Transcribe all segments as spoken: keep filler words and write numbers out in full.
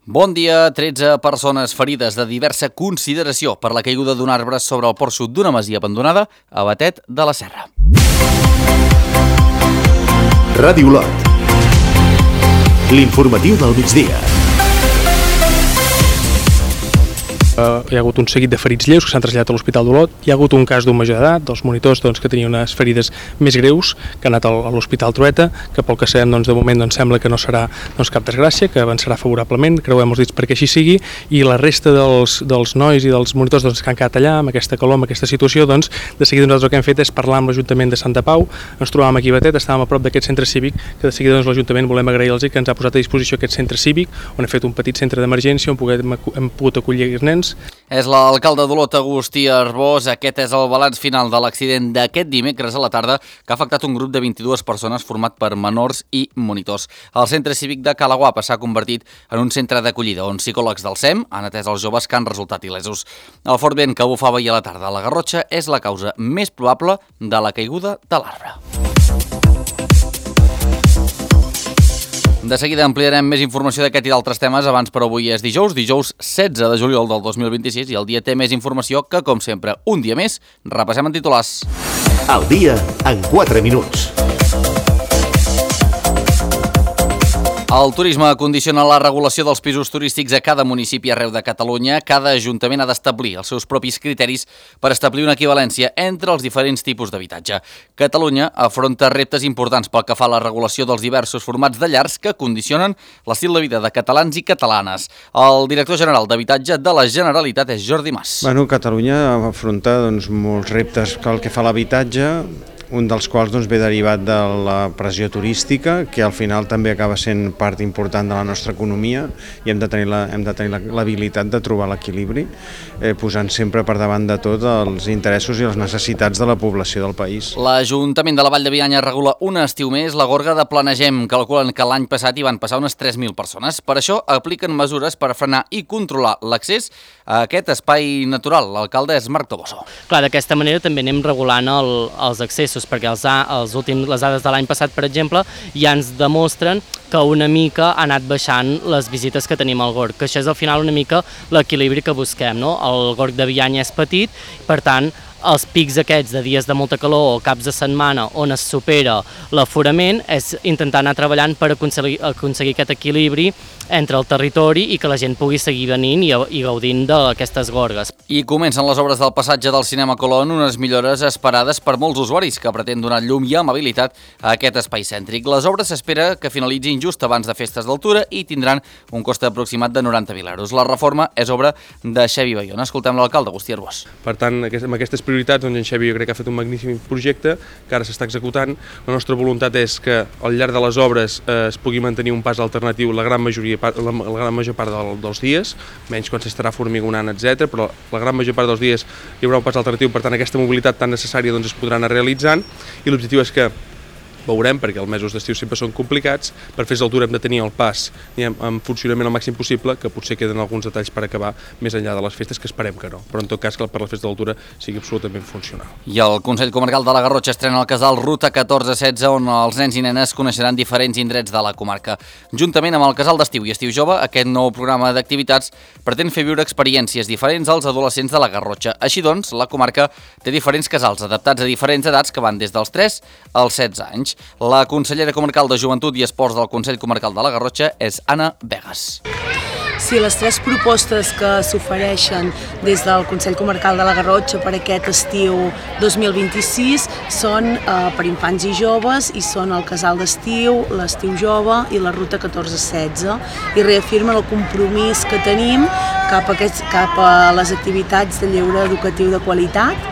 Bon dia. tretze persones ferides de diversa consideració per la caiguda d'un arbre sobre el porxo d'una masia abandonada a Batet de la Serra. Ràdio Olot. L'informatiu del migdia. Uh, hi ha hagut un seguit de ferits lleus que s'han traslladat a l'Hospital d'Olot. Hi ha hagut un cas d'un major d'edat, dels monitors doncs, que tenia unes ferides més greus, que ha anat a l'Hospital Trueta, que pel que sabem doncs, de moment doncs, sembla que no serà doncs, cap desgràcia, que avançarà favorablement, creuem els dits perquè així sigui, i la resta dels, dels nois i dels monitors doncs, que han quedat allà, amb aquesta calor, amb aquesta situació, doncs, de seguida nosaltres el que hem fet és parlar amb l'Ajuntament de Santa Pau. Ens trobàvem aquí a Batet, estàvem a prop d'aquest centre cívic, que de seguida doncs, l'Ajuntament volem agrair-los que ens ha posat a disposició aquest centre cívic, on hem fet un petit centre d'emergència on puguem, hem pogut acollir els nens. És l'alcalde d'Olot, Agustí Arbós. Aquest és el balanç final de l'accident d'aquest dimecres a la tarda que ha afectat un grup de vint-i-dues persones format per menors i monitors. El centre cívic de Cala Guapa s'ha convertit en un centre d'acollida on psicòlegs del S E M han atès els joves que han resultat il·lesos. El fort vent que bufava ahir a la tarda a la Garrotxa és la causa més probable de la caiguda de l'arbre. De seguida ampliarem més informació d'aquest i d'altres temes. Abans, però, avui és dijous, dijous setze de juliol del dos mil vint-i-sis, i el dia té més informació que, com sempre, un dia més, repassem en titulars. El dia en quatre minuts. El turisme condiciona la regulació dels pisos turístics a cada municipi arreu de Catalunya. Cada ajuntament ha d'establir els seus propis criteris per establir una equivalència entre els diferents tipus d'habitatge. Catalunya afronta reptes importants pel que fa a la regulació dels diversos formats de llars que condicionen l'estil de vida de catalans i catalanes. El director general d'Habitatge de la Generalitat és Jordi Mas. Bueno, Catalunya afronta doncs, molts reptes pel que fa a l'habitatge, un dels quals doncs, ve derivat de la pressió turística, que al final també acaba sent part important de la nostra economia, i hem de tenir la, hem de tenir l'habilitat de trobar l'equilibri, eh, posant sempre per davant de tot els interessos i les necessitats de la població del país. L'Ajuntament de la Vall de Bianya regula un estiu més la gorga de Planegem. Calculen que l'any passat hi van passar unes tres mil persones. Per això apliquen mesures per frenar i controlar l'accés a aquest espai natural. L'alcalde és Marc Toboso. Clar, d'aquesta manera també anem regulant el, els accessos, perquè els, els últims, les dades de l'any passat, per exemple, ja ens demostren que una mica ha anat baixant les visites que tenim al gorg, que això és al final una mica l'equilibri que busquem, no? El gorg de Bianya és petit, per tant, els pics aquests de dies de molta calor o caps de setmana on es supera l'aforament és intentar anar treballant per aconseguir, aconseguir aquest equilibri entre el territori i que la gent pugui seguir venint i, i gaudint d'aquestes gorgues. I comencen les obres del passatge del Cinema Colón, unes millores esperades per molts usuaris que pretén donar llum i amabilitat a aquest espai cèntric. Les obres s'espera que finalitzin just abans de festes d'altura i tindran un cost aproximat de noranta mil euros. La reforma és obra de Xevi Bayona. Escoltem l'alcalde, Agustí Arbós. Per tant, amb aquestes prioritats, doncs en Xevi jo crec que ha fet un magnífic projecte que ara s'està executant. La nostra voluntat és que al llarg de les obres eh, es pugui mantenir un pas alternatiu la gran majoria, la, la gran major part del, dels dies, menys quan s'estarà formigonant, etcètera, però la gran major part dels dies hi haurà un pas alternatiu, per tant aquesta mobilitat tan necessària doncs, es podrà anar realitzant, i l'objectiu és que veurem, perquè els mesos d'estiu sempre són complicats, per fer d'altura hem de tenir el pas diguem, en funcionament al màxim possible, que potser queden alguns detalls per acabar més enllà de les festes, que esperem que no, però en tot cas que per la festa d'altura sigui absolutament funcional. I el Consell Comarcal de la Garrotxa estrena el casal Ruta catorze setze, on els nens i nenes coneixeran diferents indrets de la comarca. Juntament amb el casal d'estiu i estiu jove, aquest nou programa d'activitats pretén fer viure experiències diferents als adolescents de la Garrotxa. Així doncs, la comarca té diferents casals adaptats a diferents edats que van des dels tres als setze anys. La consellera comarcal de Joventut i Esports del Consell Comarcal de la Garrotxa és Anna Vegas. Sí, les tres propostes que s'ofereixen des del Consell Comarcal de la Garrotxa per aquest estiu dos mil vint-i-sis són eh, per infants i joves, i són el casal d'estiu, l'estiu jove i la ruta catorze setze, i reafirmen el compromís que tenim cap a, aquests, cap a les activitats de lleure educatiu de qualitat,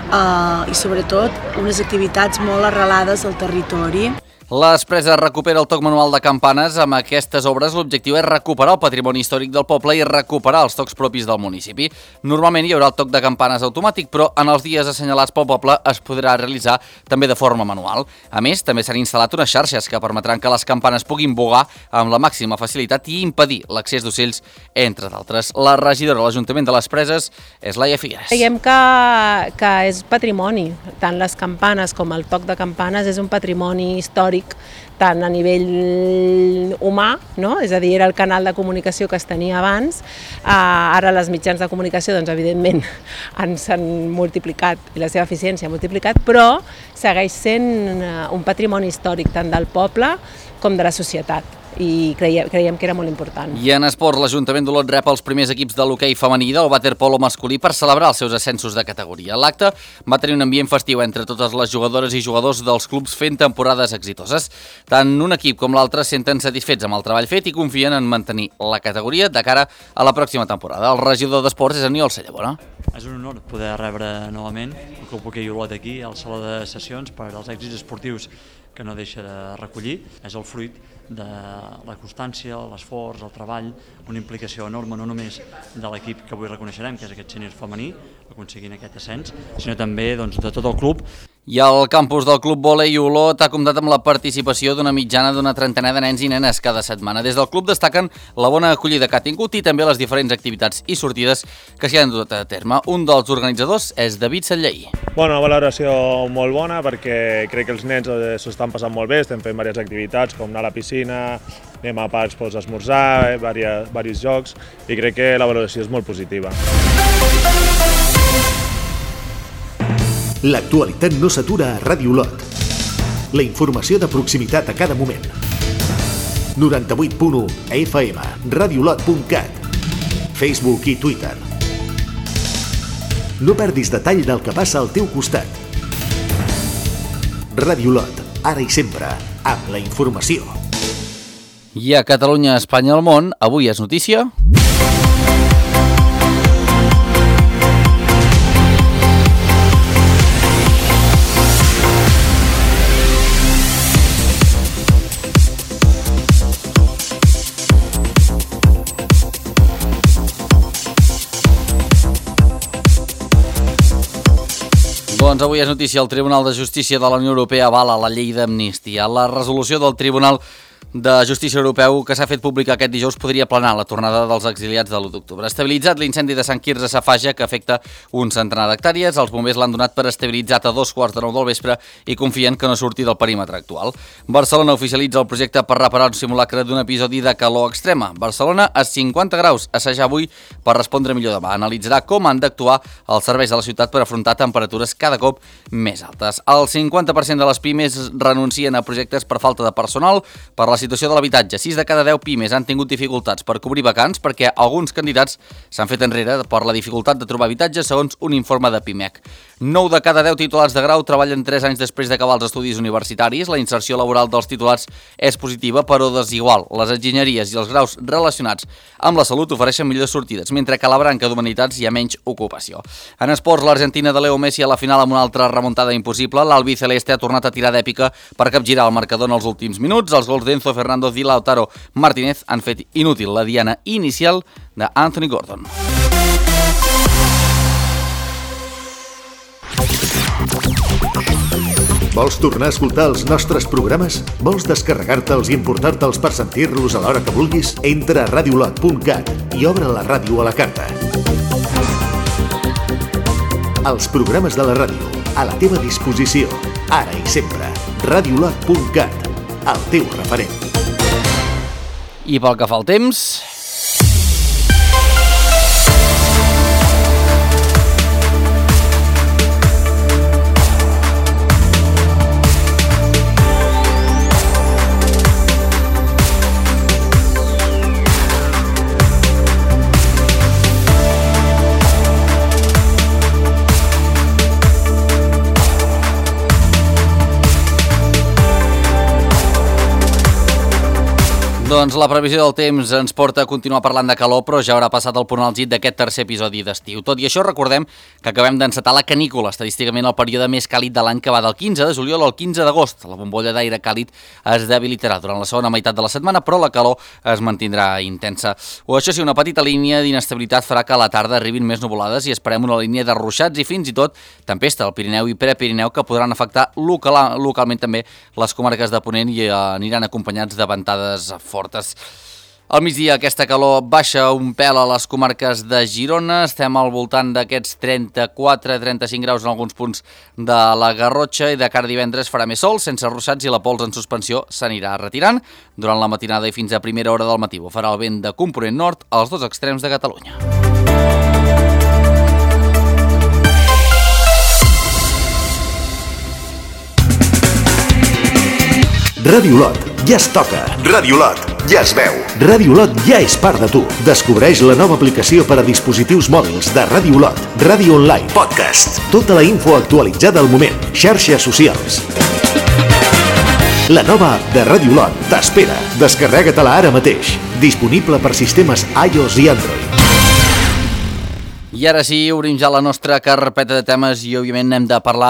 Uh, i sobretot unes activitats molt arrelades al territori. L'Espresa recupera el toc manual de campanes. Amb aquestes obres l'objectiu és recuperar el patrimoni històric del poble i recuperar els tocs propis del municipi. Normalment hi haurà el toc de campanes automàtic, però en els dies assenyalats pel poble es podrà realitzar també de forma manual. A més, també s'han instal·lat unes xarxes que permetran que les campanes puguin vogar amb la màxima facilitat i impedir l'accés d'ocells, entre d'altres. La regidora de l'Ajuntament de les Preses és Laia Figueres. Creiem que, que és patrimoni, tant les campanes com el toc de campanes és un patrimoni històric tant a nivell humà, no? És a dir, era el canal de comunicació que es tenia abans, uh, ara les mitjans de comunicació, doncs, evidentment, s'han multiplicat i la seva eficiència ha multiplicat, però segueix sent un patrimoni històric tant del poble com de la societat. I creiem, creiem que era molt important. I en esports, l'Ajuntament d'Olot rep els primers equips de l'hoquei femení del waterpolo masculí per celebrar els seus ascensos de categoria. L'acte va tenir un ambient festiu entre totes les jugadores i jugadors dels clubs fent temporades exitoses. Tant un equip com l'altre es senten satisfets amb el treball fet i confien en mantenir la categoria de cara a la pròxima temporada. El regidor d'Esports és Aniol Cellabona. És un honor poder rebre novament el Club Hoquei Olot aquí, al Saló de Sessions, per als èxits esportius que no deixa de recollir. És el fruit de la constància, l'esforç, el treball, una implicació enorme no només de l'equip que avui reconeixerem, que és aquest sènior femení, aconseguint aquest ascens, sinó també doncs, de tot el club. I el campus del Club Vòlei Olot ha comptat amb la participació d'una mitjana d'una trentena de nens i nenes cada setmana. Des del club destaquen la bona acollida que ha tingut i també les diferents activitats i sortides que s'hi han dut a terme. Un dels organitzadors és David Satllaí. Bueno, una valoració molt bona perquè crec que els nens s'ho estan passant molt bé, estem fent diverses activitats com anar a la piscina, anem a parcs per esmorzar, diversos jocs i crec que la valoració és molt positiva. L'actualitat no s'atura a Ràdio Olot. La informació de proximitat a cada moment. noranta-vuit punt u F M, radiolot punt cat, Facebook i Twitter. No perdis detall del que passa al teu costat. Ràdio Olot, ara i sempre, amb la informació. I a Catalunya, Espanya, al món, avui és notícia... Doncs avui és notícia, el Tribunal de Justícia de la Unió Europea avala la llei d'amnistia. La resolució del Tribunal de Justícia Europeu que s'ha fet pública aquest dijous podria planar la tornada dels exiliats de l'u d'octubre. Estabilitzat l'incendi de Sant Quirze Safaja, que afecta un centenar d'hectàrees, els bombers l'han donat per estabilitzat a dos quarts de nou del vespre i confien que no surti del perímetre actual. Barcelona oficialitza el projecte per reparar un simulacre d'un episodi de calor extrema. Barcelona a cinquanta graus, assajar avui per respondre millor demà. Analitzarà com han d'actuar els serveis de la ciutat per afrontar temperatures cada cop més altes. El cinquanta per cent de les pimes renuncien a projectes per falta de personal. Per la situació de l'habitatge, sis de cada deu pimes han tingut dificultats per cobrir vacants perquè alguns candidats s'han fet enrere per la dificultat de trobar habitatge, segons un informe de Pimec. nou de cada deu titulars de grau treballen tres anys després d'acabar els estudis universitaris. La inserció laboral dels titulars és positiva, però desigual. Les enginyeries i els graus relacionats amb la salut ofereixen millors sortides, mentre que a la branca d'humanitats hi ha menys ocupació. En esports, l'Argentina de Leo Messi a la final amb una altra remuntada impossible. L'albiceleste ha tornat a tirar d'èpica per capgirar el marcador en els últims minuts. Els gols d'Enzo Fernández i Lautaro Martínez han fet inútil la diana inicial d'Anthony Gordon. Vols tornar a escoltar els nostres programes? Vols descarregar-te'ls i emportar-te'ls per sentir-los a l'hora que vulguis? Entra a radiolot punt cat i obre la ràdio a la carta. Els programes de la ràdio, a la teva disposició, ara i sempre. radiolot punt cat, el teu referent. I pel que fa al temps... Doncs la previsió del temps ens porta a continuar parlant de calor, però ja haurà passat el punt àlgid d'aquest tercer episodi d'estiu. Tot i això, recordem que acabem d'encetar la canícula, estadísticament el període més càlid de l'any, que va del quinze de juliol al quinze d'agost. La bombolla d'aire càlid es debilitarà durant la segona meitat de la setmana, però la calor es mantindrà intensa. O això sí, una petita línia d'inestabilitat farà que a la tarda arribin més nuvolades i esperem una línia de ruixats i fins i tot tempesta al Pirineu i Prepirineu que podran afectar local, localment també les comarques de Ponent i aniran acompanyats de ventades fortes. Al migdia aquesta calor baixa un pèl a les comarques de Girona, estem al voltant d'aquests trenta-quatre a trenta-cinc graus en alguns punts de la Garrotxa i de cara a divendres farà més sol, sense ruixats i la pols en suspensió s'anirà retirant. Durant la matinada i fins a primera hora del matí farà el vent de component nord als dos extrems de Catalunya. Ràdio Lot, ja es toca. Ràdio Lot, ja es veu. Ràdio Lot ja és part de tu. Descobreix la nova aplicació per a dispositius mòbils de Ràdio Lot. Ràdio online, podcast. Tota la info actualitzada al moment. Xarxes socials. La nova app de Ràdio Lot t'espera. Descarrega-te-la ara mateix. Disponible per sistemes iOS i Android. I ara sí, obrim ja la nostra carpeta de temes i, òbviament, hem de parlar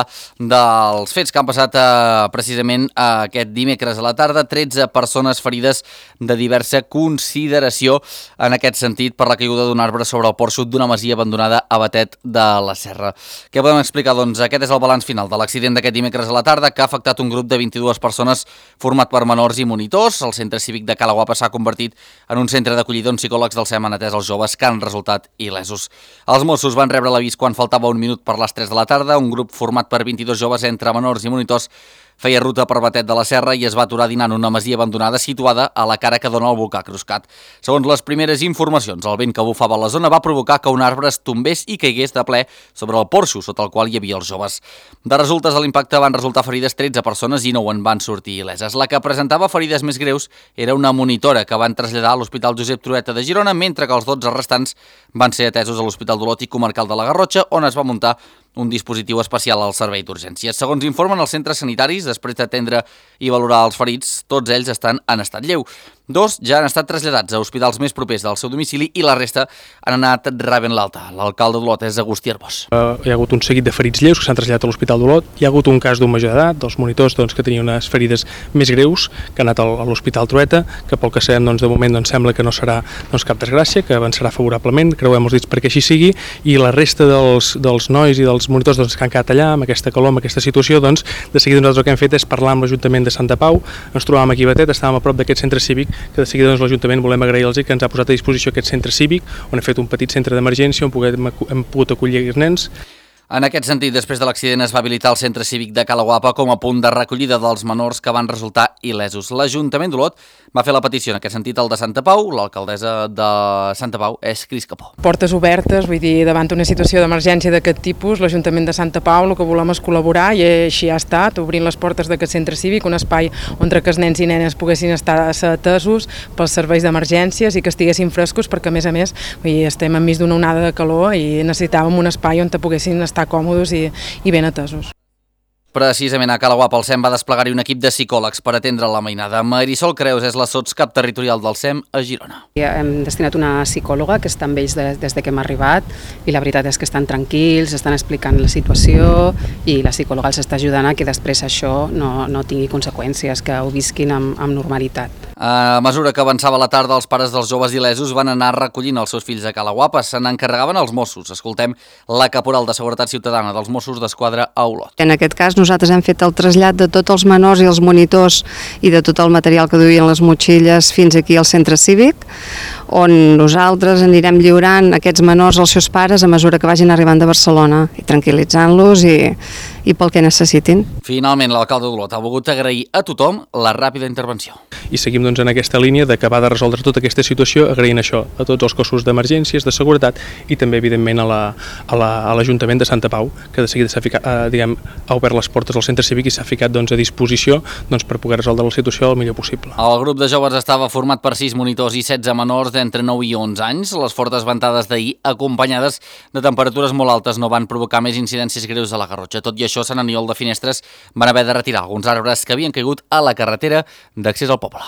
dels fets que han passat eh, precisament eh, aquest dimecres a la tarda. tretze persones ferides de diversa consideració en aquest sentit per la caiguda d'un arbre sobre el porxo d'una masia abandonada a Batet de la Serra. Què podem explicar? Doncs aquest és el balanç final de l'accident d'aquest dimecres a la tarda que ha afectat un grup de vint-i-dues persones format per menors i monitors. El centre cívic de Cala Guapa s'ha convertit en un centre d'acollida on psicòlegs del S E M han atès els joves que han resultat il·lesos. Els Mossos van rebre l'avís quan faltava un minut per les tres de la tarda. Un grup format per vint-i-dos joves entre menors i monitors feia ruta per Batet de la Serra i es va aturar dinant una masia abandonada situada a la cara que dona al volcà Cruscat. Segons les primeres informacions, el vent que bufava a la zona va provocar que un arbre es tombés i caigués de ple sobre el porxo sota el qual hi havia els joves. De resultes de l'impacte van resultar ferides tretze persones i nou en van sortir il·leses. La que presentava ferides més greus era una monitora que van traslladar a l'Hospital Josep Trueta de Girona, mentre que els dotze restants van ser atesos a l'Hospital d'Olot i Comarcal de la Garrotxa, on es va muntar un dispositiu especial al servei d'urgències. Segons informen els centres sanitaris, després d'atendre i valorar els ferits, tots ells estan en estat lleu. Dos ja han estat traslladats a hospitals més propers del seu domicili i la resta han anat rebent l'alta. L'alcalde d'Olot és Agustí Arbós. Uh, hi ha hagut un seguit de ferits lleus que s'han traslladat a l'Hospital d'Olot. Hi ha hagut un cas d'un major d'edat, dels monitors doncs, que tenien unes ferides més greus, que han anat a l'Hospital Trueta, que pel que sabem doncs, de moment doncs, sembla que no serà doncs, cap desgràcia, que avançarà favorablement, creuem els dits perquè així sigui, i la resta dels, dels nois i dels monitors doncs, que han quedat allà, amb aquesta calor, amb aquesta situació, doncs, de seguida nosaltres el que hem fet és parlar amb l'Ajuntament de Santa Pau. Ens trobàvem aquí a Batet, estàvem a prop d'aquest centre cívic, que de seguida doncs, l'Ajuntament volem agrair-los que ens ha posat a disposició aquest centre cívic, on hem fet un petit centre d'emergència on puguem, hem pogut acollir els nens. En aquest sentit, després de l'accident es va habilitar el centre cívic de Cala Guapa com a punt de recollida dels menors que van resultar il·lesos. L'Ajuntament d'Olot va fer la petició en aquest sentit al de Santa Pau. L'alcaldessa de Santa Pau és Cris Capó. Portes obertes, vull dir, davant una situació d'emergència d'aquest tipus, l'Ajuntament de Santa Pau el que volem és col·laborar i així ha estat, obrint les portes d'aquest centre cívic, un espai on que els nens i nenes poguessin estar atesos pels serveis d'emergències i que estiguessin frescos perquè, a més a més, vull dir, estem enmig d'una onada de calor i necessitàvem un espai on poguessin estar còmodes i, i ben atesos. Precisament a Cala Guapa el S E M va desplegar-hi un equip de psicòlegs per atendre la mainada. Marisol Creus és la sotscap territorial del S E M a Girona. Hem destinat una psicòloga que està amb ells des, des de que hem arribat i la veritat és que estan tranquils, estan explicant la situació i la psicòloga els està ajudant a que després això no, no tingui conseqüències, que ho visquin amb, amb normalitat. A mesura que avançava la tarda, els pares dels joves il·lesos van anar recollint els seus fills a Cala Guapa. Se n'encarregaven els Mossos. Escoltem la caporal de Seguretat Ciutadana dels Mossos d'Esquadra a Olot. En aquest cas nosaltres hem fet el trasllat de tots els menors i els monitors i de tot el material que duien les motxilles fins aquí al centre cívic, on nosaltres anirem lliurant aquests menors als seus pares a mesura que vagin arribant de Barcelona i tranquil·litzant-los i, i pel que necessitin. Finalment, l'alcalde d'Olot ha volgut agrair a tothom la ràpida intervenció. I seguim doncs, en aquesta línia d'acabar de resoldre tota aquesta situació, agraint això a tots els cossos d'emergències, de seguretat i també, evidentment, a l'Ajuntament la, a la, de Santa Pau, que de seguida s'ha ficat, eh, diguem, ha obert les portes al centre cívic i s'ha ficat doncs, a disposició doncs, per poder resoldre la situació el millor possible. El grup de joves estava format per sis monitors i setze menors d'entre nou i onze anys. Les fortes ventades d'ahir, acompanyades de temperatures molt altes, no van provocar més incidències greus a la Garrotxa. Tot i això, Sant Aniol de Finestres van haver de retirar alguns arbres que havien caigut a la carretera d'accés al poble.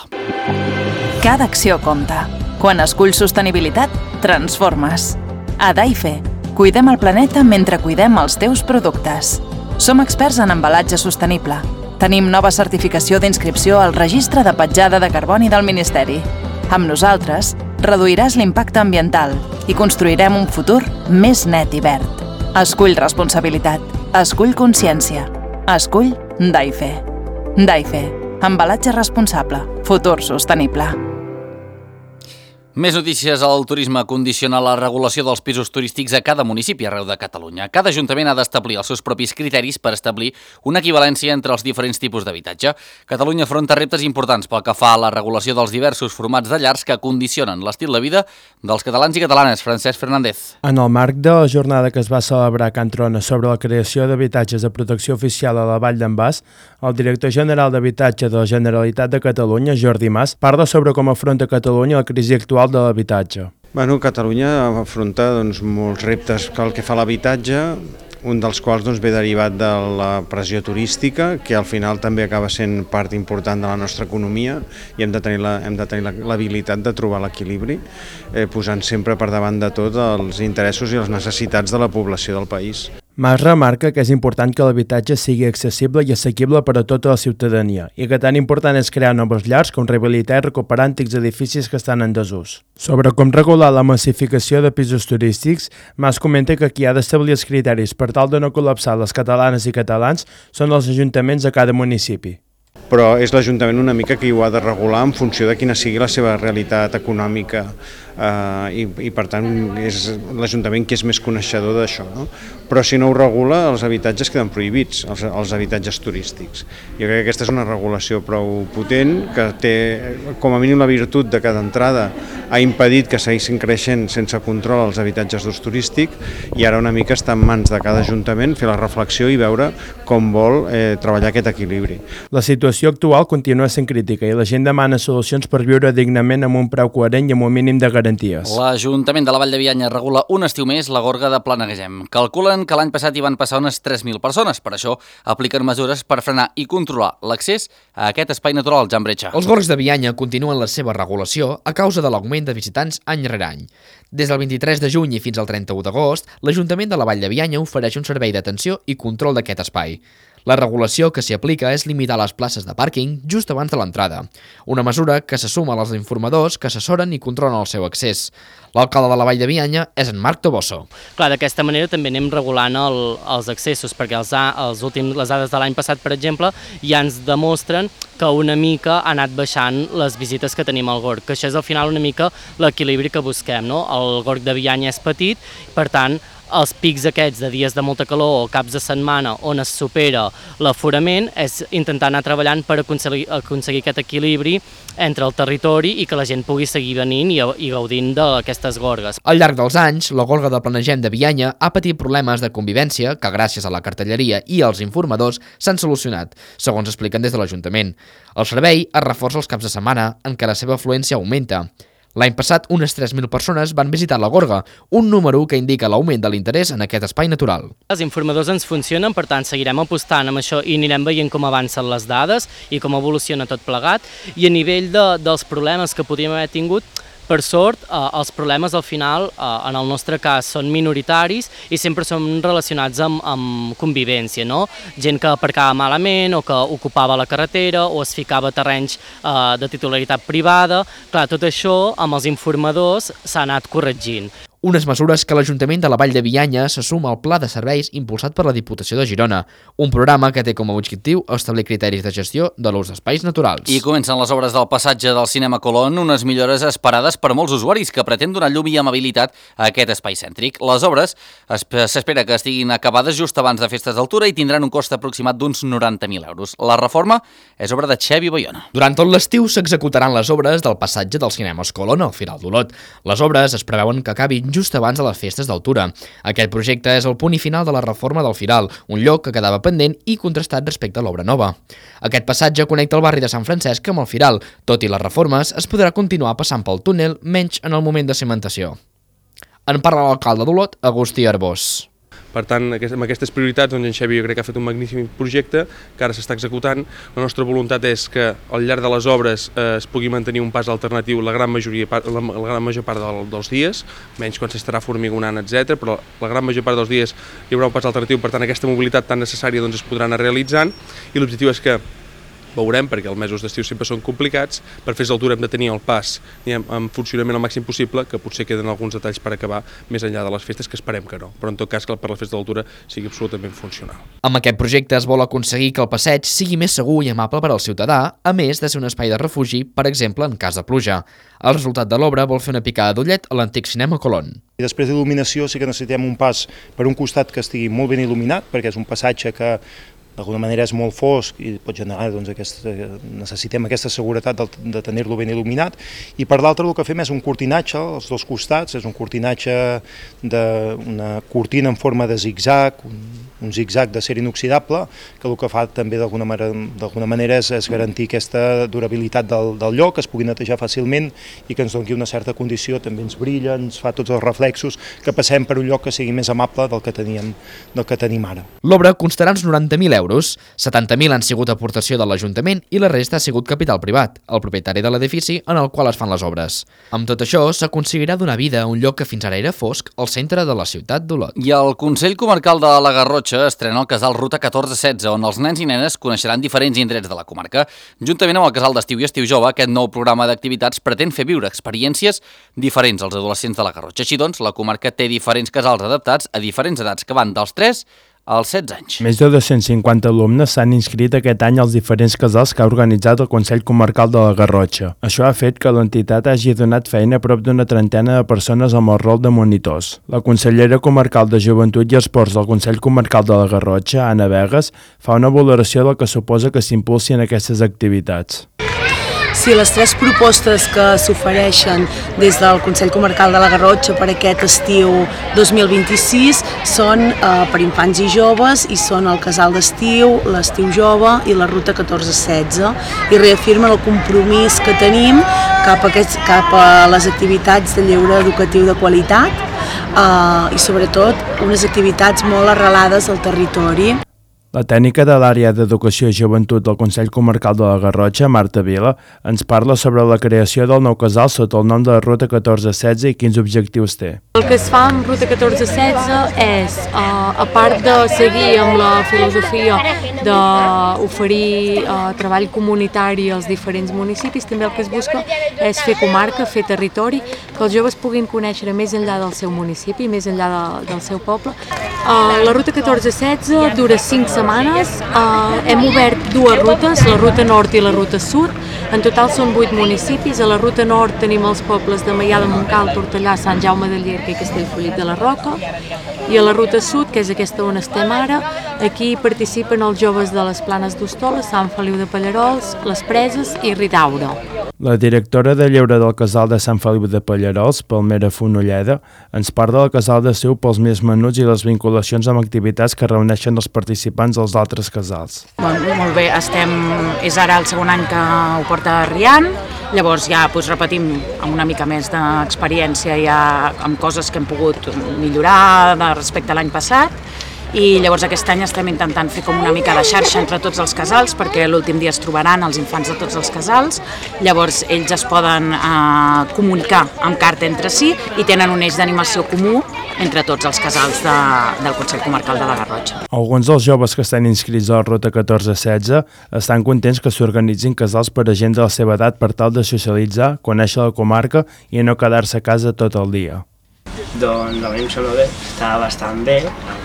Cada acció compta. Quan esculls sostenibilitat, transformes. A Daife, cuidem el planeta mentre cuidem els teus productes. Som experts en embalatge sostenible. Tenim nova certificació d'inscripció al Registre de Petjada de Carboni del Ministeri. Amb nosaltres, reduiràs l'impacte ambiental i construirem un futur més net i verd. Escull responsabilitat. Escull consciència. Escull Daife. Daife. Embalatge responsable. Futur sostenible. Més notícies. El turisme condiciona la regulació dels pisos turístics a cada municipi arreu de Catalunya. Cada ajuntament ha d'establir els seus propis criteris per establir una equivalència entre els diferents tipus d'habitatge. Catalunya afronta reptes importants pel que fa a la regulació dels diversos formats de llars que condicionen l'estil de vida dels catalans i catalanes. Francesc Fernández. En el marc de la jornada que es va celebrar a Can Trona sobre la creació d'habitatges de protecció oficial a la Vall d'en Bas, el director general d'Habitatge de la Generalitat de Catalunya, Jordi Mas, parla sobre com afronta Catalunya la crisi actual de l'habitatge. Bueno, Catalunya afronta doncs, molts reptes pel que fa a l'habitatge, un dels quals doncs, ve derivat de la pressió turística, que al final també acaba sent part important de la nostra economia i hem de tenir la, hem de tenir l'habilitat de trobar l'equilibri, eh, posant sempre per davant de tot els interessos i les necessitats de la població del país. Mas remarca que és important que l'habitatge sigui accessible i assequible per a tota la ciutadania i que tan important és crear noves llars com rehabilitar i recuperar antics edificis que estan en desús. Sobre com regular la massificació de pisos turístics, Mas comenta que qui ha d'establir els criteris per tal de no col·lapsar les catalanes i catalans són els ajuntaments de cada municipi. Però és l'Ajuntament una mica que ho ha de regular en funció de quina sigui la seva realitat econòmica eh, i, i per tant és l'Ajuntament qui és més coneixedor d'això, no? Però si no ho regula, els habitatges queden prohibits, els, els habitatges turístics. Jo crec que aquesta és una regulació prou potent que té com a mínim la virtut de que d'entrada ha impedit que seguissin creixent sense control els habitatges d'ús turístic i ara una mica està en mans de cada Ajuntament fer la reflexió i veure com vol eh, treballar aquest equilibri. La situació actual continua sent crítica i la gent demana solucions per viure dignament amb un preu coherent i amb un mínim de garanties. L'Ajuntament de la Vall de Bianya regula un estiu més la gorga de Planeguem. Calculen que l'any passat hi van passar unes tres mil persones, per això apliquen mesures per frenar i controlar l'accés a aquest espai natural, Jan Bretxa. Els gorgs de Bianya continuen la seva regulació a causa de l'augment de visitants any rere any. Des del vint-i-tres de juny i fins al trenta-u d'agost, l'Ajuntament de la Vall de Bianya ofereix un servei d'atenció i control d'aquest espai. La regulació que s'hi aplica és limitar les places de pàrquing just abans de l'entrada, una mesura que se suma als informadors que assessoren i controlen el seu accés. L'alcalde de la Vall de Bianya és en Marc Toboso. Clar, d'aquesta manera també anem regulant el, els accessos, perquè els, els últims, les dades de l'any passat, per exemple, ja ens demostren que una mica ha anat baixant les visites que tenim al gorg, que això és al final una mica l'equilibri que busquem, no? El gorg de Bianya és petit, per tant, els pics aquests de dies de molta calor o caps de setmana on es supera l'aforament és intentar anar treballant per aconseguir, aconseguir aquest equilibri entre el territori i que la gent pugui seguir venint i, i gaudint d'aquestes gorgues. Al llarg dels anys, la gorga de Planegem de Bianya ha patit problemes de convivència que gràcies a la cartelleria i als informadors s'han solucionat, segons expliquen des de l'Ajuntament. El servei es reforça els caps de setmana en què la seva afluència augmenta. L'any passat, unes tres mil persones van visitar la gorga, un número que indica l'augment de l'interès en aquest espai natural. Els informadors ens funcionen, per tant, seguirem apostant amb això i anirem veient com avancen les dades i com evoluciona tot plegat. I a nivell de, dels problemes que podríem haver tingut, per sort, eh, els problemes al final, eh, en el nostre cas, són minoritaris i sempre són relacionats amb, amb convivència, no? Gent que aparcava malament o que ocupava la carretera o es ficava a terrenys eh, de titularitat privada. Clar, tot això amb els informadors s'ha anat corregint. Unes mesures que l'Ajuntament de la Vall de Bianya se suma al Pla de Serveis impulsat per la Diputació de Girona, un programa que té com a objectiu establir criteris de gestió de l'ús d'espais naturals. I comencen les obres del passatge del Cinema Colón, unes millores esperades per molts usuaris que pretén donar llum i amabilitat a aquest espai cèntric. Les obres s'espera que estiguin acabades just abans de Festes d'Altura i tindran un cost aproximat d'uns noranta mil euros. La reforma és obra de Xevi Bayona. Durant tot l'estiu s'executaran les obres del passatge del Cinema Colón al Firal d'Olot. Les obres es preveuen que acabin just abans de les Festes d'Altura. Aquest projecte és el punt i final de la reforma del Firal, un lloc que quedava pendent i contrastat respecte a l'obra nova. Aquest passatge connecta el barri de Sant Francesc amb el Firal. Tot i les reformes, es podrà continuar passant pel túnel, menys en el moment de cimentació. En parla l'alcalde d'Olot, Agustí Arbós. Per tant, amb aquestes prioritats, doncs en Xevi jo crec que ha fet un magnífic projecte que ara s'està executant. La nostra voluntat és que al llarg de les obres eh, es pugui mantenir un pas alternatiu la gran, majoria, la, la gran major part del, dels dies, menys quan s'estarà formigonant, etcètera, però la gran major part dels dies hi haurà un pas alternatiu, per tant aquesta mobilitat tan necessària doncs, es podrà anar realitzant i l'objectiu és que veurem, perquè els mesos d'estiu sempre són complicats. Per Festa d'Altura hem de tenir el pas diguem, en funcionament al màxim possible, que potser queden alguns detalls per acabar més enllà de les festes, que esperem que no, però en tot cas que per la Festa d'Altura sigui absolutament funcional. Amb aquest projecte es vol aconseguir que el passeig sigui més segur i amable per al ciutadà, a més de ser un espai de refugi, per exemple, en cas de pluja. El resultat de l'obra vol fer una picada d'ullet a l'antic cinema Colón. I després d'il·luminació sí que necessitem un pas per un costat que estigui molt ben il·luminat, perquè és un passatge que d'alguna manera és molt fosc i pot generar, doncs, aquesta, necessitem aquesta seguretat de, de tenir-lo ben il·luminat, i per l'altre el que fem és un cortinatge als dos costats, és un cortinatge d'una cortina en forma de zigzag, un, un zigzag d'acer inoxidable, que el que fa també d'alguna manera, d'alguna manera és, és garantir aquesta durabilitat del, del lloc, que es pugui netejar fàcilment i que ens doni una certa condició, també ens brilla, ens fa tots els reflexos, que passem per un lloc que sigui més amable del que teníem, del que tenim ara. L'obra constarà uns noranta mil euros. setanta mil han sigut aportació de l'Ajuntament i la resta ha sigut capital privat, el propietari de l'edifici en el qual es fan les obres. Amb tot això, s'aconseguirà donar vida a un lloc que fins ara era fosc al centre de la ciutat d'Olot. I el Consell Comarcal de la Garrotxa estrena el casal Ruta catorze setze, on els nens i nenes coneixeran diferents indrets de la comarca. Juntament amb el casal d'estiu i estiu jove, aquest nou programa d'activitats pretén fer viure experiències diferents als adolescents de la Garrotxa. Així doncs, la comarca té diferents casals adaptats a diferents edats que van dels tres als setze anys. Més de dos-cents cinquanta alumnes s'han inscrit aquest any als diferents casals que ha organitzat el Consell Comarcal de la Garrotxa. Això ha fet que l'entitat hagi donat feina a prop d'una trentena de persones amb el rol de monitors. La consellera comarcal de Joventut i Esports del Consell Comarcal de la Garrotxa, Anna Vegas, fa una valoració del que suposa que s'impulsin aquestes activitats. Sí, les tres propostes que s'ofereixen des del Consell Comarcal de la Garrotxa per aquest estiu dos mil vint-i-sis són eh, per infants i joves, i són el casal d'estiu, l'estiu jove i la ruta catorze setze, i reafirmen el compromís que tenim cap a, aquests, cap a les activitats de lleure educatiu de qualitat eh, i sobretot unes activitats molt arrelades al territori. La tècnica de l'àrea d'Educació i Joventut del Consell Comarcal de la Garrotxa, Marta Vila, ens parla sobre la creació del nou casal sota el nom de Ruta catorze setze i quins objectius té. El que es fa amb Ruta catorze setze és, eh, a part de seguir amb la filosofia d'oferir eh, treball comunitari als diferents municipis, també el que es busca és fer comarca, fer territori, que els joves puguin conèixer més enllà del seu municipi, més enllà de, del seu poble. Eh, la Ruta catorze setze dura cinc setmanes. Uh, hem obert dues rutes, la ruta nord i la ruta sud. En total són vuit municipis. A la ruta nord tenim els pobles de Maià de Montcal, Tortellà, Sant Jaume de Llierca i Castellfollit de la Roca. I a la ruta sud, que és aquesta on estem ara, aquí participen els joves de les Planes d'Hostola, Sant Feliu de Pallarols, Les Preses i Ridaura. La directora de lleure del casal de Sant Feliu de Pallarols, Palmera Fonolleda, ens parla del casal de Seu pels més menuts i les vinculacions amb activitats que reuneixen els participants dels altres casals. Bon, molt bé, estem, és ara el segon any que ho porta Rian, llavors ja doncs, repetim amb una mica més d'experiència ja amb coses que hem pogut millorar respecte a l'any passat. I llavors aquest any estem intentant fer com una mica de xarxa entre tots els casals, perquè l'últim dia es trobaran els infants de tots els casals, llavors ells es poden eh, comunicar amb carta entre si i tenen un eix d'animació comú entre tots els casals de, del Consell Comarcal de la Garrotxa. Alguns dels joves que estan inscrits a la Ruta catorze setze estan contents que s'organitzin casals per a gent de la seva edat per tal de socialitzar, conèixer la comarca i no quedar-se a casa tot el dia. Doncs a mi em sembla bé, està bastant bé,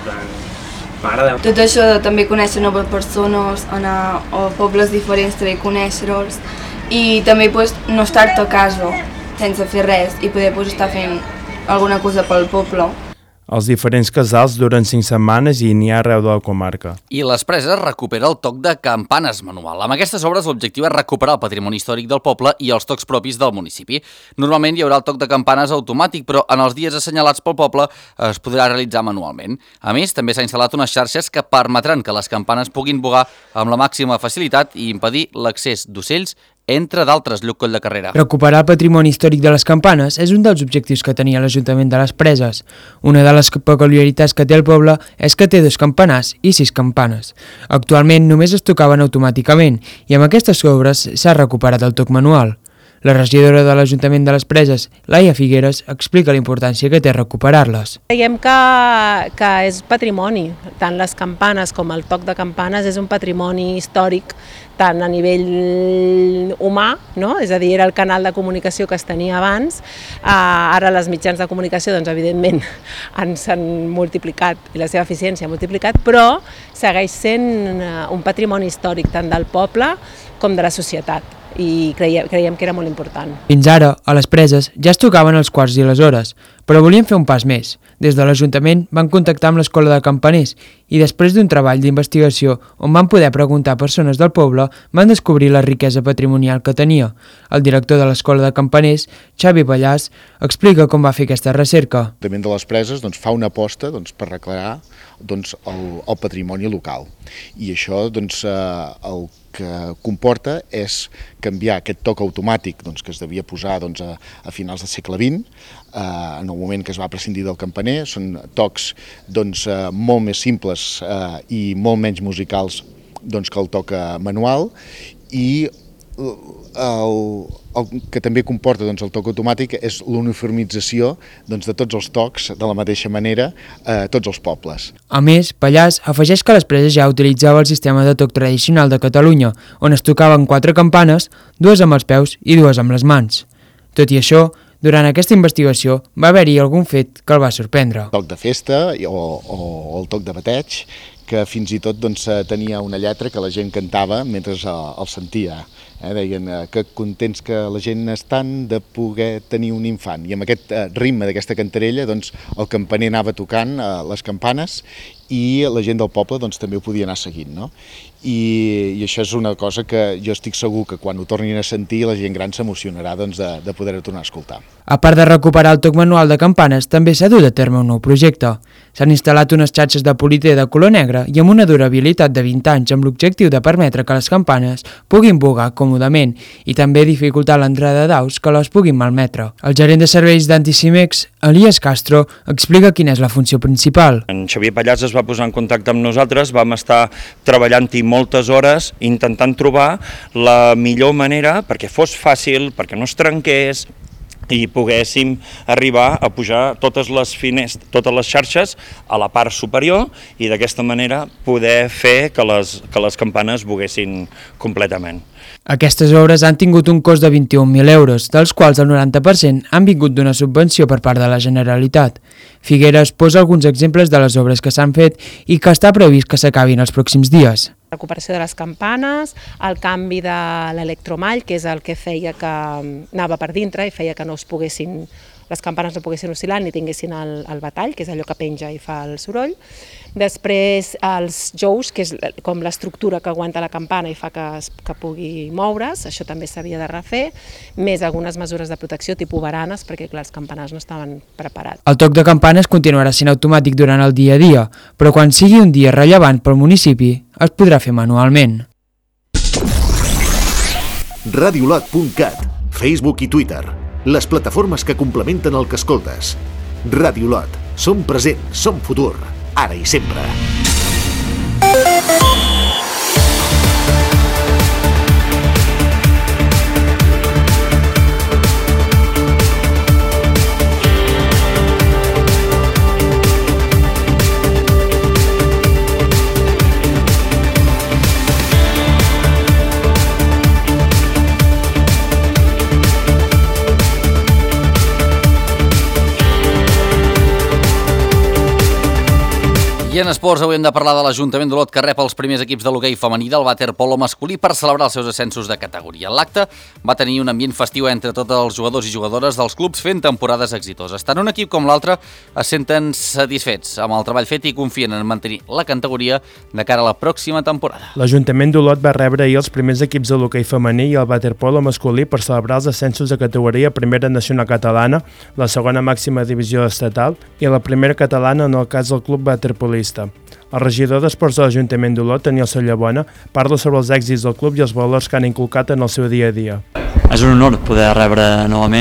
m'agrada. Tot això de també conèixer noves persones, anar a pobles diferents, també conèixer-los i també pues, no estar-te a casa sense fer res i poder pues, estar fent alguna cosa pel poble. Els diferents casals duren cinc setmanes i n'hi ha arreu de la comarca. I Les Preses recupera el toc de campanes manual. Amb aquestes obres l'objectiu és recuperar el patrimoni històric del poble i els tocs propis del municipi. Normalment hi haurà el toc de campanes automàtic, però en els dies assenyalats pel poble es podrà realitzar manualment. A més, també s'ha instal·lat unes xarxes que permetran que les campanes puguin vogar amb la màxima facilitat i impedir l'accés d'ocells, entre d'altres, Lluc Coll de Carrera. Recuperar el patrimoni històric de les campanes és un dels objectius que tenia l'Ajuntament de les Preses. Una de les peculiaritats que té el poble és que té dos campanars i sis campanes. Actualment només es tocaven automàticament i amb aquestes obres s'ha recuperat el toc manual. La regidora de l'Ajuntament de les Preses, Laia Figueres, explica la importància que té recuperar-les. Creiem que, que és patrimoni, tant les campanes com el toc de campanes és un patrimoni històric tant a nivell humà, no? És a dir, era el canal de comunicació que es tenia abans, uh, ara les mitjans de comunicació, doncs, evidentment, s'han multiplicat i la seva eficiència ha multiplicat, però segueix sent un patrimoni històric tant del poble com de la societat, i creiem, creiem que era molt important. Fins ara, a les preses, ja es tocaven els quarts i les hores, però volien fer un pas més. Des de l'Ajuntament van contactar amb l'Escola de Campaners i després d'un treball d'investigació on van poder preguntar a persones del poble, van descobrir la riquesa patrimonial que tenia. El director de l'Escola de Campaners, Xavi Pallàs, explica com va fer aquesta recerca. L'Ajuntament de les Preses doncs, fa una aposta doncs, per declarar doncs, el, el patrimoni local i això doncs, eh, el que comporta és canviar aquest toc automàtic doncs, que es devia posar doncs, a, a finals del segle vint, eh, en el moment que es va prescindir del campaner. Són tocs doncs, eh, molt més simples eh, i molt menys musicals doncs, que el toc manual, i el, el que també comporta doncs, el toc automàtic és l'uniformització doncs, de tots els tocs de la mateixa manera a tots els pobles. A més, Pallàs afegeix que les preses ja utilitzava el sistema de toc tradicional de Catalunya, on es tocaven quatre campanes, dues amb els peus i dues amb les mans. Tot i això, durant aquesta investigació va haver-hi algun fet que el va sorprendre. El toc de festa o, o el toc de bateig, que fins i tot doncs, tenia una lletra que la gent cantava mentre el sentia. Eh, deien eh, que contents que la gent estan de poder tenir un infant. I amb aquest eh, ritme d'aquesta cantarella doncs, el campaner anava tocant eh, les campanes i la gent del poble doncs, també ho podia anar seguint. No? I, I això és una cosa que jo estic segur que quan ho tornin a sentir la gent gran s'emocionarà doncs, de, de poder-ho tornar a escoltar. A part de recuperar el toc manual de campanes, també s'ha dut a terme un nou projecte. S'han instal·lat unes xarxes de politer de color negre i amb una durabilitat de vint anys amb l'objectiu de permetre que les campanes puguin vogar còmodament i també dificultar l'entrada d'aus que les puguin malmetre. El gerent de serveis d'Anticimex, Elias Castro, explica quina és la funció principal. En Xavier Pallàs es va posar en contacte amb nosaltres, vam estar treballant-hi moltes hores intentant trobar la millor manera perquè fos fàcil, perquè no es trenqués, i poguéssim arribar a pujar totes les finestres, totes les xarxes a la part superior i d'aquesta manera poder fer que les, que les campanes voguessin completament. Aquestes obres han tingut un cost de vint-i-un mil euros, dels quals el noranta per cent han vingut d'una subvenció per part de la Generalitat. Figueres posa alguns exemples de les obres que s'han fet i que està previst que s'acabin els pròxims dies. La recuperació de les campanes, el canvi de l'electromall, que és el que feia que anava per dintre i feia que no es poguessin, les campanes no poguessin oscil·lar ni tinguessin el, el batall, que és allò que penja i fa el soroll. Després els jous, que és com l'estructura que aguanta la campana i fa que, es, que pugui moure's, això també s'havia de refer, més algunes mesures de protecció tipus baranes, perquè clar, els campanars no estaven preparats. El toc de campanes continuarà sent automàtic durant el dia a dia, però quan sigui un dia rellevant pel municipi es podrà fer manualment. radiolot punt cat, Facebook i Twitter, les plataformes que complementen el que escoltes. Radiolot, som present, som futur, ara i sempre. I en esports avui hem de parlar de l'Ajuntament d'Olot, que rep els primers equips de l'hoquei femení del waterpolo masculí per celebrar els seus ascensos de categoria. L'acte va tenir un ambient festiu entre tots els jugadors i jugadores dels clubs fent temporades exitoses. Tant un equip com l'altre es senten satisfets amb el treball fet i confien en mantenir la categoria de cara a la pròxima temporada. L'Ajuntament d'Olot va rebre ahir els primers equips de l'hoquei femení i el waterpolo masculí per celebrar els ascensos de categoria Primera Nacional Catalana, la segona màxima divisió estatal i la primera catalana en el cas del club waterpolista. El regidor d'Esports de l'Ajuntament d'Olot, Daniel Sallabona, parla sobre els èxits del club i els valors que han inculcat en el seu dia a dia. És un honor poder rebre novament el Club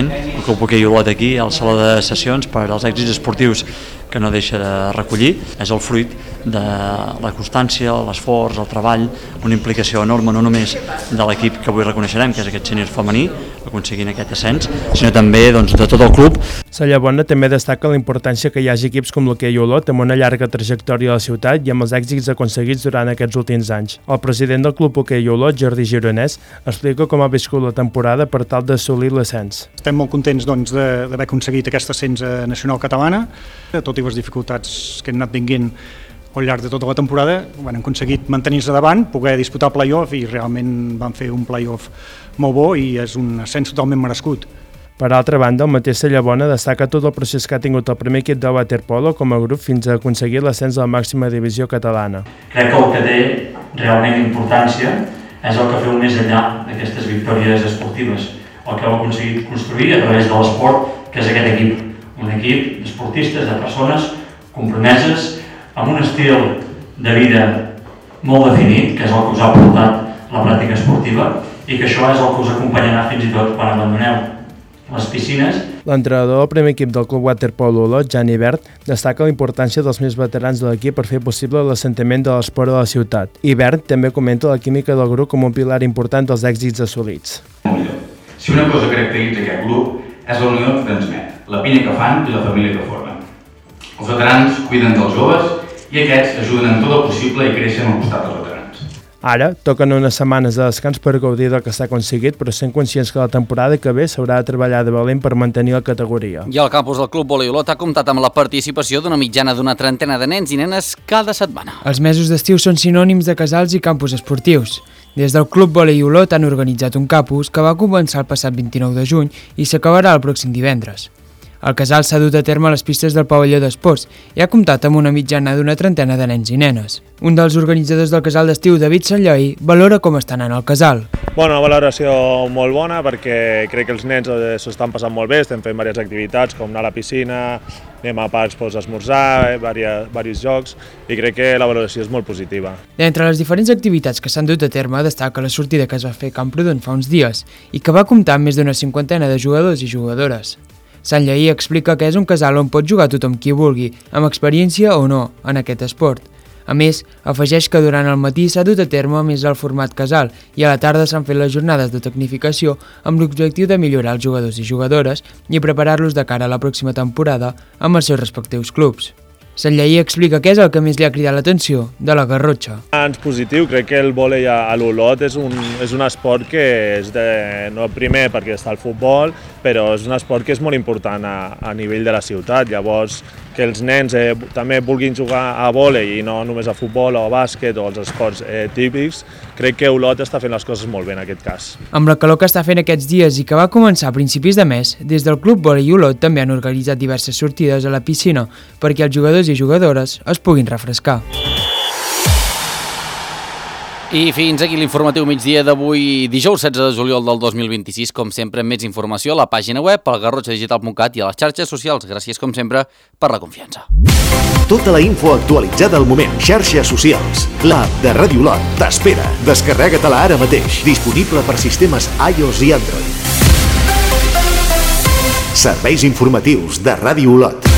Club Hoquei Olot aquí, al Saló de Sessions, per als èxits esportius que no deixa de recollir. És el fruit de la constància, l'esforç, el treball, una implicació enorme no només de l'equip que avui reconeixerem, que és aquest sènior femení, aconseguint aquest ascens, sinó també doncs, de tot el club. La Llabona també destaca la importància que hi hagi equips com l'Hoquei Olot amb una llarga trajectòria a la ciutat i amb els èxits aconseguits durant aquests últims anys. El president del Club Hoquei Olot, Jordi Gironès, explica com ha viscut la temporada per tal d'assolir l'ascens. Estem molt contents doncs, d'haver aconseguit aquest ascens nacional catalana, tot i les dificultats que hem anat vinguent al llarg de tota la temporada, han aconseguit mantenir-se davant, poder disputar el play-off i realment van fer un play-off molt bo i és un ascens totalment merescut. Per altra banda, el mateix Llabona destaca tot el procés que ha tingut el primer equip de waterpolo com a grup fins a aconseguir l'ascens a la màxima divisió catalana. Crec que el que té realment importància és el que feu més enllà d'aquestes victòries esportives, el que heu aconseguit construir a través de l'esport, que és aquest equip. Un equip d'esportistes, de persones compromeses, amb un estil de vida molt definit, que és el que us ha portat la pràctica esportiva, i que això és el que us acompanyarà fins i tot quan abandoneu les piscines. L'entrenador del primer equip del Club Waterpolo Olot, Jan Ibert, destaca la importància dels més veterans de l'equip per fer possible l'assentament de l'esport a la ciutat. Ibert també comenta la química del grup com un pilar important dels èxits assolits. Si una cosa caracteritza aquest grup és la unió que transmet, la pinya que fan i la família que formen. Els veterans cuiden dels joves i aquests ajuden en tot el possible i creixen al costat dels veterans. Ara, toquen unes setmanes de descans per gaudir del que s'ha aconseguit, però sent conscients que la temporada que ve s'haurà de treballar de valent per mantenir la categoria. I el campus del Club Volei Olot ha comptat amb la participació d'una mitjana d'una trentena de nens i nenes cada setmana. Els mesos d'estiu són sinònims de casals i campus esportius. Des del Club Volei Olot han organitzat un campus que va començar el passat vint-i-nou de juny i s'acabarà el pròxim divendres. El casal s'ha dut a terme a les pistes del pavelló d'esports i ha comptat amb una mitjana d'una trentena de nens i nenes. Un dels organitzadors del casal d'estiu, David Sanlloi, valora com està anant el casal. Bueno, una valoració molt bona perquè crec que els nens s'ho estan passant molt bé, estem fent diverses activitats com anar a la piscina, anem a parcs per esmorzar, diversos jocs i crec que la valoració és molt positiva. D'entre les diferents activitats que s'han dut a terme destaca la sortida que es va fer a Camprodon fa uns dies i que va comptar amb més d'una cinquantena de jugadors i jugadores. Sanlloi explica que és un casal on pot jugar tothom qui vulgui, amb experiència o no, en aquest esport. A més, afegeix que durant el matí s'ha dut a terme més el format casal i a la tarda s'han fet les jornades de tecnificació amb l'objectiu de millorar els jugadors i jugadores i preparar-los de cara a la pròxima temporada amb els seus respectius clubs. Sanlloi explica què és el que més li ha cridat l'atenció de la Garrotxa. En positiu, crec que el vòlei a l'Olot és un, és un esport que és de, no primer perquè està el futbol, però és un esport que és molt important a, a nivell de la ciutat. Llavors, que els nens eh, també vulguin jugar a vòlei i no només a futbol o a bàsquet o els esports eh, típics, crec que Olot està fent les coses molt bé en aquest cas. Amb la calor que està fent aquests dies i que va començar a principis de mes, des del Club Volei Olot també han organitzat diverses sortides a la piscina perquè els jugadors i jugadores es puguin refrescar. I fins aquí l'informatiu migdia d'avui, dijous setze de juliol del dos mil vint-i-sis. Com sempre, més informació a la pàgina web, al garrotxa digital punt cat i a les xarxes socials. Gràcies, com sempre, per la confiança. Tota la info actualitzada al moment. Xarxes socials. L'app de Ràdio Olot t'espera. Descarrega-te-la ara mateix. Disponible per sistemes iOS i Android. Serveis informatius de Ràdio Olot.